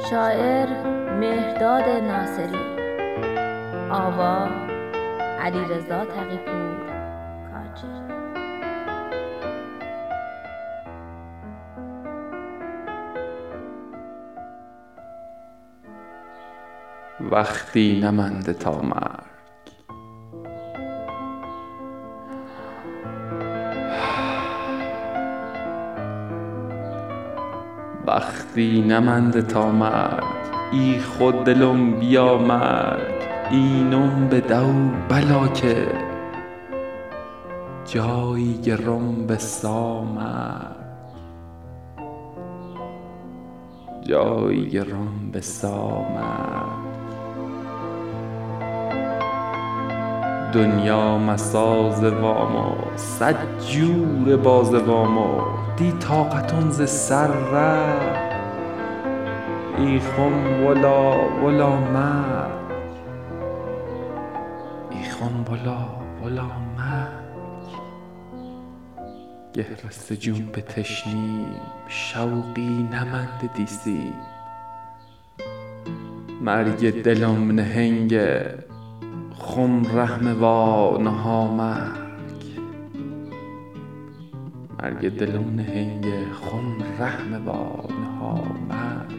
شاعر مهرداد ناصری، آوا علیرضا تقی‌پور کاجی. وقتی نمانده تا مرگ، وقتی نمانده تا مرگ، ای خود دلم بیا مرگ، اینم بدو بلا که جایی گرم به سامرگ، جایی گرم به سامرگ. دنیا مساز وامو صد جور باز وامو، دی طاقتم ز سر رفت، ای خم ولا مرگ، ای خم ولا مرگ. گه رسته جون به تشنیم، شوقی نمانده دیسیم، مرگ دلم نهنگه خم رحم وا نها مرگ، مرگ دلم نهنگه خم رحم وا نها مرگ.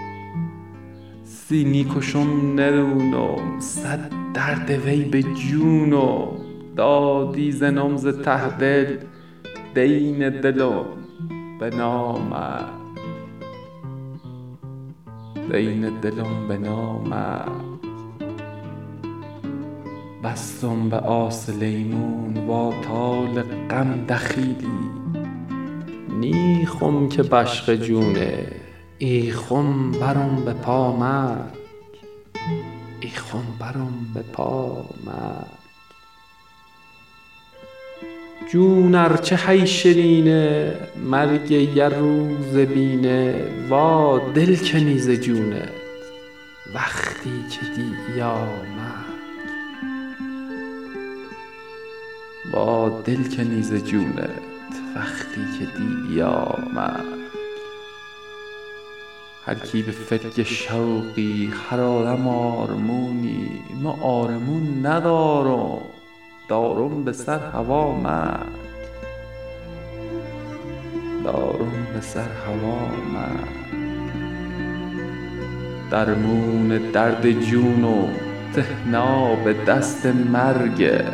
سینی کشم نرونم صد درد وی به جونم، دادی زنم ز ته دل دین دلم به نامرگ، دین دلم به نامرگ. بستم به آس لیمون و طال غم دخیلی، نی خم که بشق جونه ای خم برم به پا مرگ، ای خم برم به پا مرگ. جون ارچه هی شیرینه مرگ یه روز بینه، وا دل کنی ز جونت وقتی که دی مرگ، وا دل کنی ز جونت وقتی که دی مرگ. هر کی به فتک شوقی هرارم آرمونی، من آرمون ندارم دارم به سر هوا مرگ، دارم به سر هوا مرگ. درمون درد جونم تهنا به دست مرگه،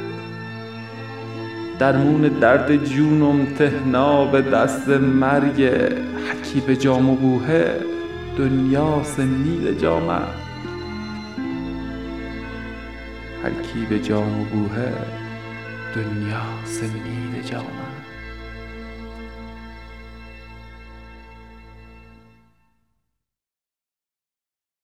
درمون درد جونم تهنا به دست مرگه. هر کی به جام بوهه دنیا سنید جامه، هر کی به جام بوهه دنیا سنید جامه.